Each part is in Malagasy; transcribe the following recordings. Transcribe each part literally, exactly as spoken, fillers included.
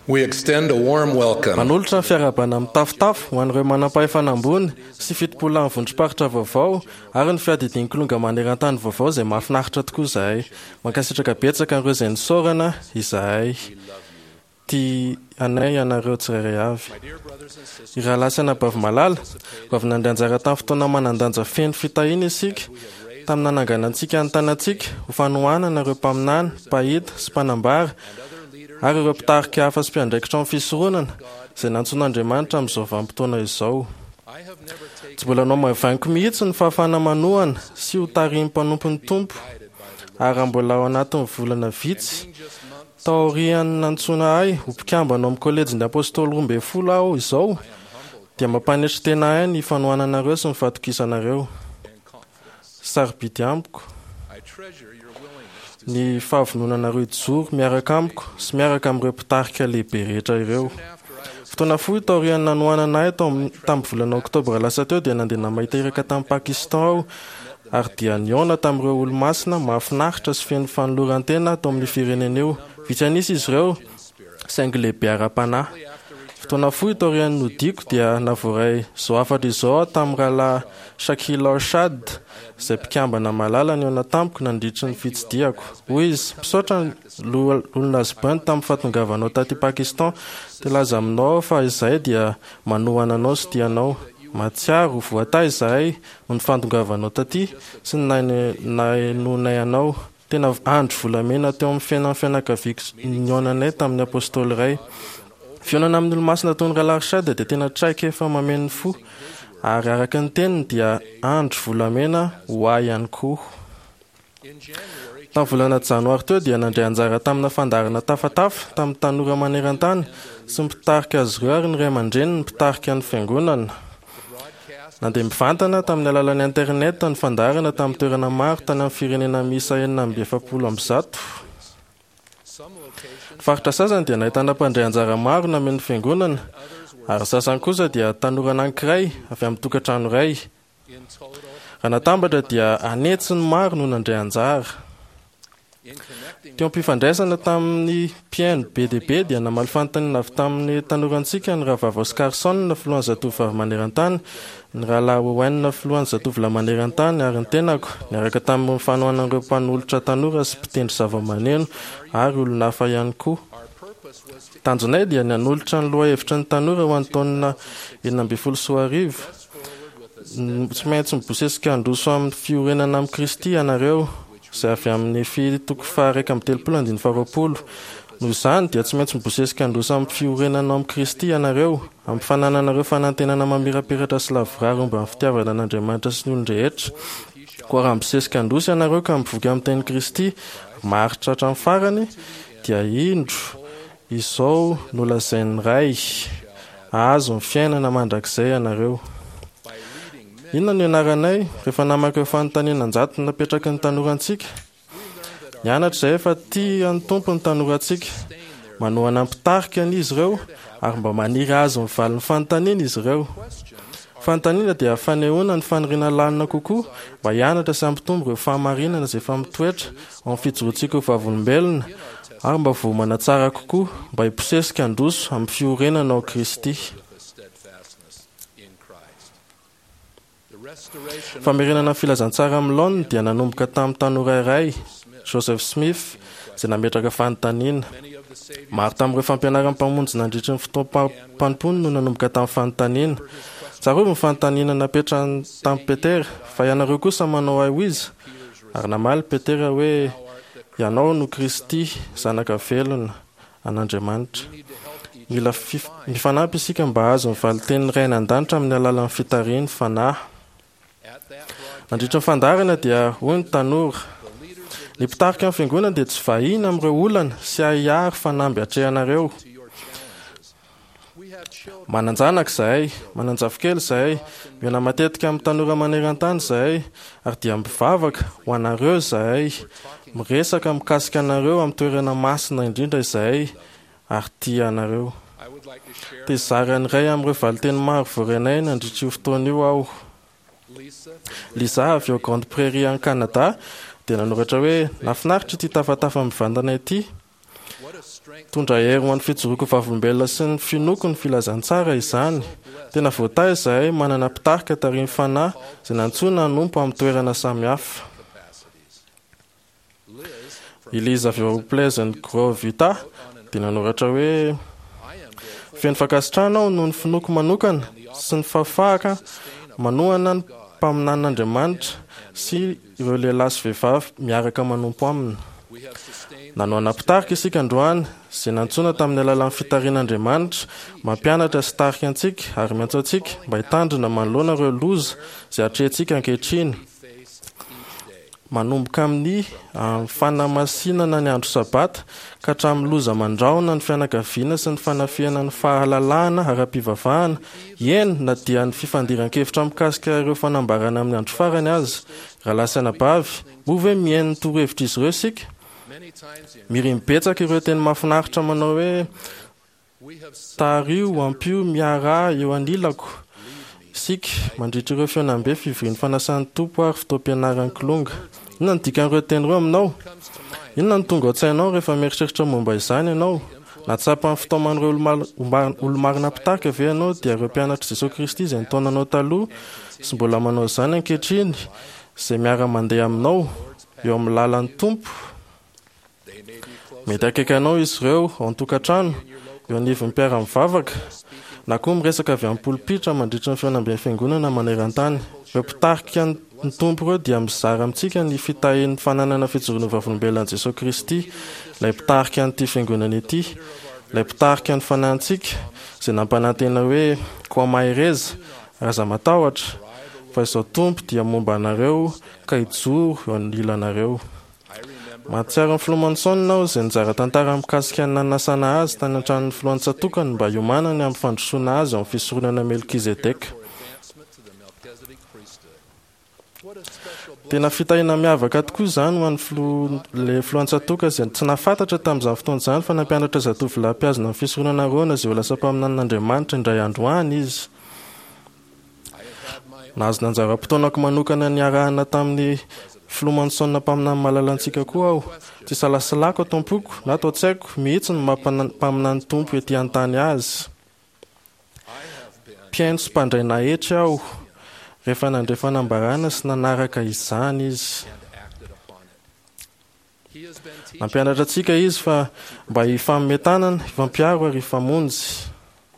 We extend a warm welcome manolotra ny fiarabana mitafitafo ho an'ireo manam-pahefanambony sy fitopolana ny vondrom-paritra vaovao ary ny fiadidian-kolonga maneran-tany vaovao izay mahafinaritra tokoa izahay. Mankasitraka betsaka an'ireo izay nisaorana izahay tia anay anareo tsirairay avy. I rahalasy anabavy malala avy nandehanjara tamin'ny fotoana manandanja feno fitahina isika tamin'ny nananganantsika ny tanantsika ho fanohanana ireo mpaminany, mpahita sy mpanambara ary ireo mpitarika hafa sy mpiandraikitra amin'ny fisoronana izay nantsoan'Andriamanitra amin'izao vanim-potoana izao. Tsy mbola anao mavainiko mihitsy ny fahafana manohana sy ho tarimy mpanompon'ny tompo ary mbola ao anatin'ny volana vitsy taorian'ny nantsoana ahy ho mpikambana amin'ny kolejin'ny apôstôly roa ambin'ny folo aho izao dia mampanetry tena ahy ny fanohananareo sy ny fahatokisanareo. Sarobidy amiko ny fahavononanareo ijoro miaraka amiko sy miaraka amin'ireo mpitarika lehibe rehetra ireo. Fotoana fohy taorian'ny nanohanana ahy tamin'ny volana oktobra lasa teo dia nandeha namahita iraka tamin'ny Pakistan aho ary dia niona tamin'ireo olo-masina mahafinaritra sy feno fanoloran-tena tao amin'ny firenena eo. Vitsy anisy izy ireo saingy lehibe ara-panahy. Fotoana fohy taorian'ny nodiko dia navoray zao afatra izao tamin'ny rahalahy Shakil Arshad izay mpikambana malala ny ona tamiko nandritry ny fitsidiako. Hoy izy, misaotra olona azobany tamin'ny fahatongavanao taty Pakistan dia laza aminao fa izahay dia manohana anao sy tianao. Matsiaro voatay izahay ny fahatongavanao taty sy ny nainonay anao. Tena andro volamena teo amin'ny fiainan'ny fianakaviako nionanay tamin'ny apôstôly iray. Fionana amin'ny olo-masina toy ny rahalahy Arshad dia tena traika efa mameno fo ary araka ny teniny dia andro volamena ho ahy ihany koa. Tamin'ny volana janoary teo dia nandray anjara tamina fandarana tafatafa tamin'ny tanora maneran-tany sy mipitarika azy ireo ary ny ray aman-dreny ny mpitarika ny fiangonana. Nandeha mivantana tamin'ny alalan'ny internet ny fandarana tamin'ny toerana maro tany amin'ny firenena miisa enina amby efapolo amby zato. Faritra sasany dia nahitana mpandray anjara maro namen'ny fiangonana ary sasany kosa dia tanora anankiray avy amin'ny tokantrano iray. Raha natambatra dia anetsy ny maro no nandray anjara. Teo am-pifandraisana tamin'ny P N B D B dia namaly fanontaniana avy tamin'ny tanorantsika ny Rahavavy Oscar Son na filohan'ny zatovovavy maneran-tany, ny Rahalahy Owen na filohan'ny zatovolahy maneran-tany ary ny tenako niaraka tamin'ny fanohanan'ireo mpanolotra tanora sy mpitendry zava-maneno ary olona hafa ihany koa. Tanjonay dia nanolotra ny loha hevitra ny tanora ho an'ny taonina enina ambin'ny folo sy roa arivo. Tsy maintsy mibosesika handroso amin'ny fiorenana amin'ny Kristy ianareo izay avy amin'ny fitoko faha raika amby telopolo andiny faha roapolo. Noho izany dia tsy maintsy mibosesika handroso amin'ny fiorenana amin'ny Kristy ianareo amin'ny fanananareo fanantenana mamirapiratra sy lavorary omba amin'ny fitiavana an'Andriamanitra sy ny olon-drehetra. Koa raha mibosesika handroso ianareo ka mivoaka amin'ny teny Kristy maritra hatramin'ny farany dia indro izao nolazain'ny ray azo ny fiainana mandrakizay ianareo. Inona no ianaranay rehefa namaka eo fanontaniana-njato napetraka ny tanorantsika? Nianatra izay efa tia ny tompo ny tanorantsika, manohana mpitarika n'izy ireo ary mba maniry azo ny valin'ny fanontaniana izy ireo. Fanontaniana dia fanehoana ny faniriana lanina kokoa mba hianatra sy hampitombo ireo fahamarinana izay efa mitoetra ao amin'ny fijoroantsika ho vavolombelona ary mba voamana tsara kokoa mba hiposesika handroso amin'ny fiorenana ao Kristy. Famerenana filazantsara amin'ny laoniny dia nanomboka tamin'ny tanora iray, Joseph Smith, izay nametraka fanontaniana. Maro tamin'ireo fampianaran'ny mpamonjy nandritra ny fotoam-panompony no nanomboka tamin'ny fanontaniana. Tsarovy ny fanontaniana napetrany tamin'ny Petera, fa ianareo kosa manao ahy ho izy. Ary namaly Petera hoe ianao no Kristy, zanaka velona an'Andriamanitra. Mila mifanampy isika mba azo ny valiten'ny ray nan-danitra amin'ny alalan'ny fitariany fanahy. Nandritra ny fandarana dia hoy ny tanora, ny mpitarika amin'ny fiangonana dia tsy vahina amin'ireo olana sy ahihary fanamby hatrehanareo. Mananjanaka izahay, mananjavokely izahay, miona matetika amin'ny tanora maneran-tany izahay ary dia mivavaka ho anareo izahay, miresaka mikasika anareo amin'ny toerana masina indrindra izahay ary tia anareo. Dia zary an'iray amin'ireo valiteny maro voarenay nandritra io fotoana io aho. Lisa avy ao Grande Prairie en Canada dia nanoratra hoe nafinaritra ity tafatafa mivantana ity tondra hery ho an'ny fijoroako vavolombelona sy ny finoko ny filazantsara izany. Tena voatay izahay manana mpitarika tariny fanahy izay nantsona hanompo amin'ny toerana samihafa. Eliza avy ao Pleasant Grove Utah dia nanoratra hoe feno fankasitrahana aho noho ny finoko manokana sy ny fahafahaka manohana ny mpaminan'Andriamanitra sy ireo lehilahy sy vehivavy miaraka manompo aminy. Nanoana mpitarika isika androany izay nantsoina tamin'ny alalan'ny fitarian'Andriamanitra mampianatra sy tarika antsika ary miantso antsika mba hitandrina manoloana ireo loza izay hatrehantsika ankehitriny. Manomboka amin'ny fanamasinana ny andro sabata ka hatramin'ny loza mandraona ny fianakaviana sy ny fanafiana ny fahalalahana ara-pivavahana, eny na dia ny fifandiran-kevitra mikasika ireo fanambarana amin'ny andro farany azy. Rahalahy sy anabavy, moa ve mihaino ny torohevitra izy ireo isika? Mirimbetsaka ireo teny mahafinaritra manao hoe tario ampio miara eo anilako. Isika mandritra ireo fiaonambe fivorian'ny fanasan'ny tompo ary fotoam-pianaran'ny kilonga. Inona ny dikan'ireo teny ireo aminao? Inona ny tonga ao an-tsainao rehefa mieritreritra momba izany ianao? Natsapa amin'ny fitaoman'ireo olo-marina mpitarika ve ianao dia ireo mpianatra Jesosy Kristy izay nitaonanao taloha sy mbola manao izany ankehitriny izay miara-mandeha aminao eo amin'ny lalan'ny tompo? Mety akaikanao izy ireo ao an-tokantrano eo anivon'ny mpiara-mivavaka na koa miresaka avy amin'ny polipitra mandritra ny fianamben'ny fiangonana maneran-tany. Ireo mpitarika ny tompo ireo dia mizara amintsika ny fitahin'ny fananana fijoroana vavolombelon'i Jesosy Kristy, ilay mpitarika an'ity fiangonana ity, ilay mpitarika ny fanahintsika izay nampanantena hoe koma ereza aza matahotra fa izao tompo dia momba anareo ka hijoro eo anilanareo. Mahatsiaro ny Flomonson nao izay nizara tantara mikasika ny nanasana azy tany an-tranon'ny filohan'ny tsatokany mba hiomanany amin'ny fandrosoana azy ao amin'ny fisoronana Melkizedeka. Tena fitahina miavaka tokoa izany ho an'ilay filohan'ny tsatoka izay tsy nahafantatra tamin'izany fotoana izany fa nampianatra zatovolahy mpiazona amin'ny fisoronana rona izay ho lasa mpaminan'Andriamanitra indray androany izy. Nahazo nanjara-potoanako manokana ny arahana tamin'ny Flomonson mpaminany malalantsika koa aho. Tsy salasalako atao am-poko na atao tsaiko mihitsy ny mampaminany tompo ety an-tany azy. Mpiaino sy mpandray nahetry aho rehefa nandray fanambarana sy nanaraka izany izy. Nampianatra antsika izy fa mba hifammetanana, hifampiaro ary hifamonjy.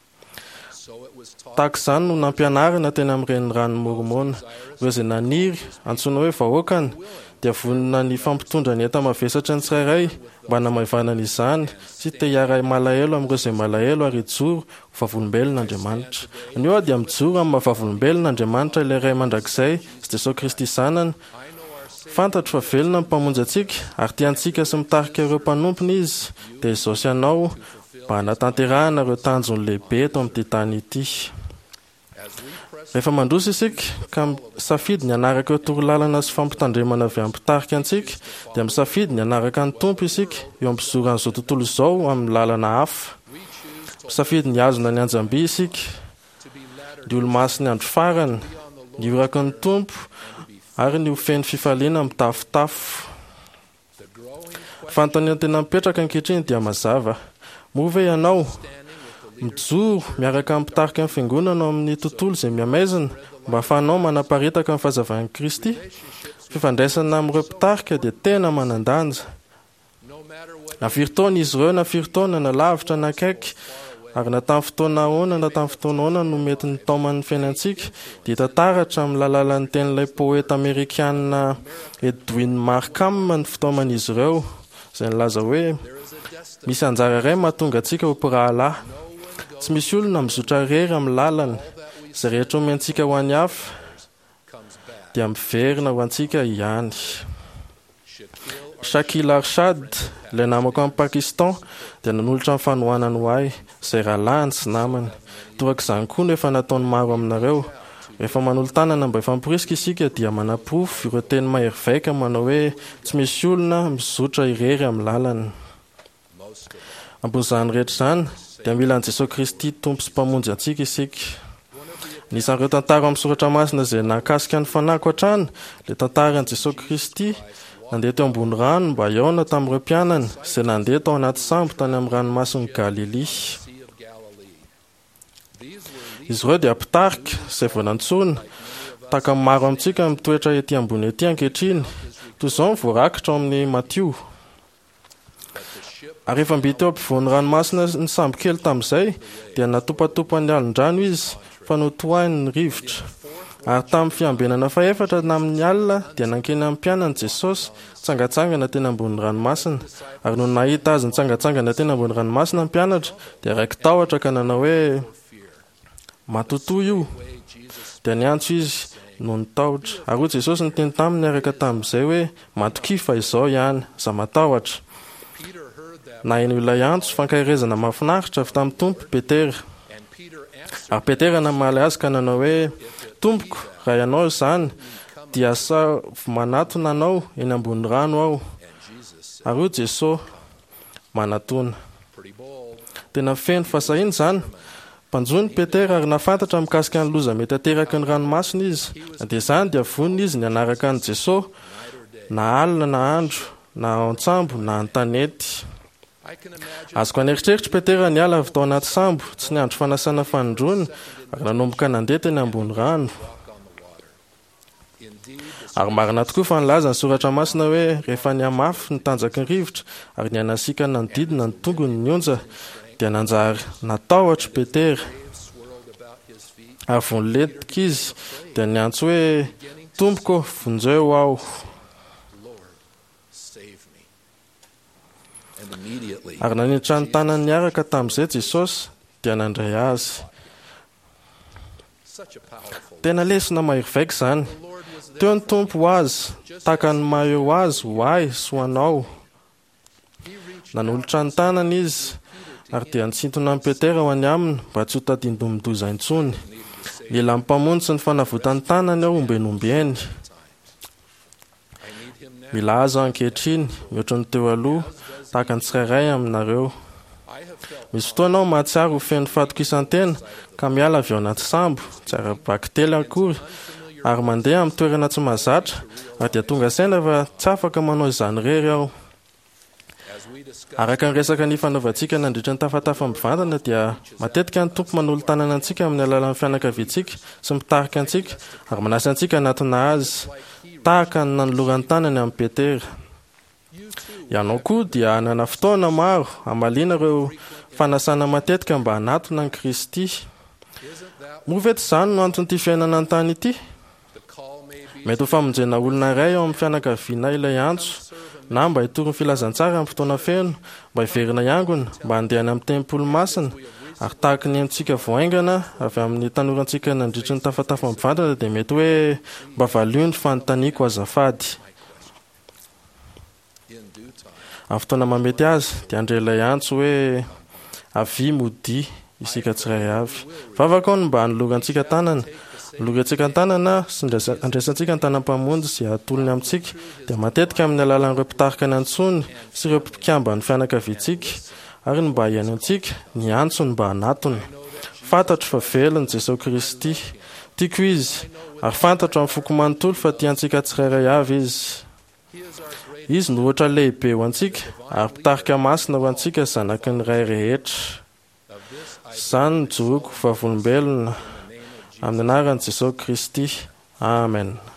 Tahaka izany no nampianarana teny amin'ireny rano mormona. Ireo izay naniry antsoina hoe vahoakany dia vonona ny fampitondra ny enta mavesatra ny tsirairay mba namaivana izany sy te hiara malahelo amin'ireo izay malahelo ary hijoro ho vavolombelon'Andriamanitra. Ny eo dia mijoro amin'ny vavolombelon'Andriamanitra ilay Ray mandrakizay sy Jesosy Kristy zanany. Fantatro fa velona ny mpamonjy antsika ary tiantsika sy mitarika ireo mpanompony izy dia izao sy ianao mba hanatanterahana ireo tanjony lehibe eto amin'ity tany ity. Rehefa mandroso isika ka misafidy ny anaraka eo torolalana sy fampitandremana avy amin'ny mpitarika antsika dia misafidy ny anaraka ny tompo isika eo ampizoran'izao tontolo izao amin'ny lalana hafa. Misafidy ny azona ny anjamby isika, ny olo-masy ny andro farany, ny oraky ny tompo ary ny ofeny fifaliana mitafotafo. Fanontaniana tena mipetraka ankehitriny dia mazava. Moa ve ianao mijoro miaraka amin'ny mpitarika amin'ny fiangonana amin'ny tontolo izay miamaizina mba ahafahanao manaparitaka amin'ny fahazavaan'i Kristy? Fifandraisana amin'ireo mpitarika dia tena manan-danja. Na firy taona izy ireo, na firy taona na lavitra na akaiky, ary na tamin'ny fotoana ahoana na tamin'ny fotoana ahoana no mety ny tauman'ny fiainantsika dia tantaratra amin'ny alalan'ny tenin'ilay poeta amerikanina Edwin Markham ny fitaoman'izy ireo izay nilaza hoe misy anjara iray mahatonga antsika ho mpirahalahy. Tsy misy olona mizotra rery amin'ny lalana, izay rehetra omentsika ho an'ny hafa dia miverina ho antsika ihany. Shakil Arshad, ilay namako amin'ny Pakistan, dia nanolotra amin'ny fanohanany ho ahy, izay rahalahiny sy namany. Torak' izany koa no efa nataony maro aminareo. Rehefa manolo tanana mba ifampirisika isika dia manapofo ireo teny mahery vaika manao hoe tsy misy olona mizotra irery amin'ny lalana. Ambon'izany rehetra izany dia mila an'i Jesosy Kristy tompo sy mpamonjy antsika isika. Nisan'ireo tantara amin'ny soratra masina izay nakasika ny fanahiko hatrany, ilay tantara an'i Jesosy Kristy nandeha teo ambony rano mba iaona tamin'ireo mpianany izay nandeha tao anaty sambo tany amin'ny ranomasiny Galilia. Izy ireo dia mpitarika izay vao nantsona tahaka ny maro amintsika mitoetra ety ambony ety ankehitriny, toy izao ny voarakitra ao amin'ny Matio. Ary rehefa mby teo ampovoan'ny ranomasina ny sambo kely tamin'izay dia natopatopa ny alin-drano izy fa notoahiny ny rivotra. Ary tamin'ny fiambenana faefatra na amin'ny alina dia nankeny amin'ny mpianany Jesosy tsangatsangana teny ambony ranomasina. Ary no nahita azy nitsangatsangana teny ambony ranomasina ny mpianatra dia raiky tahotra ka nanao hoe matotoa io, dia niantso izy no nitahotra. Ary hoy Jesosy niteny taminy niaraka tamin'izay hoe matoki fa izao ihany, za matahotra. Na ino ilay antso fankahirezana mahafinaritra avy tamin'ny tompo Petera. Ary Petera namaly azy ka nanao hoe tompoko, raha ianao izany dia sa manatona anao eny ambony rano aho. Ary hoy Jesosy manatona. Tena feno fasahiana izany. Mpanjony Petera ary nafantatra mikasika ny loza mety ateraky ny ranomasina izy, dia izany dia vonona izy nianaraka an' Jesosy na alina na andro na an-tsambo na an-tanety. Azoko aneritreritry Petera niala avy tao anaty sambo, tsy niandro fanasana fanondrony ary nanomboka nandeha teny ambony rano. Ary marina tokoa fa nilaza ny soratra masina hoe rehefa niamafy ny tanjaky ny rivotra ary ny anasika nanodidina ny tongony ny onja dia nanjary natahotra Petera. Ary vonoletika izy dia niantso hoe tompoko, vonjeo aho. Ary naniditra ny tanany niaraka tamin'izay Jesosy dia nandray azy. Tena lesona mahirivaika izany. Teo ny tompo ho azy, tahaka ny maha eo azy ho ahy sy ho anao. Nanolotra ny tanany izy ary dia nitsintona ny Petera ho any aminy mba tsy ho tadin-domodoza intsony. Mila mpamonjy sy ny fanavotany tanany aho ombenombeny. Mila azo ankehitriny mihoatra ny teo aloha tahaka ny tsirairay aminareo. Misy fotoana aho mahatsiaro ho feno fatokisantena ka miala avy ao anaty sambo, tsy ara-baky tely akory, ary mandeha amin'ny toerana tsy mahazatra, ary dia tonga saina fa tsy afaka manao izany rery aho. Araka ny resaka ny fanaovantsika nandritra ny tafatafa mivantana dia matetika ny tompo manolo tanana antsika amin'ny alalan'ny fianakaviantsika sy mitarika antsika ary manasa antsika anatona azy tahaka ny nanoloran'ny tanany amin'ny Petera. Ianao koa dia hanana fotoana maro hamaliana ireo fanasana matetika mba hanatona ny Kristy. Moa vety izany no anton'ity fiainana an-tany ity? Mety ho famonjena olona iray ao amin'ny fianakaviana ilay antso, na mba hitory ny filazantsara amin'ny fotoana feno, mba hiverina iangona, mba handehana amin'ny tempolo masina, ary tahaka ny amintsika voaingana avy amin'ny tanorantsika nandritra ny tafatafa mivantana dia mety hoe mba valio ny fanontaniako azafady. Amin'ny fotoana mamety azy dia andre ilay antso hoe avy modi isika tsiray avy. Vavaka ao mba hanolorantsika tanana, lorantsika tanana sy andraisantsika ny tanam-pamonjy sy atolony amintsika dia matetika amin'ny alalan'ireo mpitarika ny antsony sy ireo mpikamba ny fianakaviantsika ary ny mba hiaino antsika ny antsony mba hanatony. Fantatro fa velon' Jesosy Kristy, tiako izy, ary fantatro amin'ny foko manontolo fa tiantsika tsirairay avy izy. Izy no ohatra lehibe ho antsika ary mpitarika masina ho antsika zanaky ny ray rehetra. Izany ny joroako vavolombelona amin'ny anaran'i Jesosy Kristy. Amen.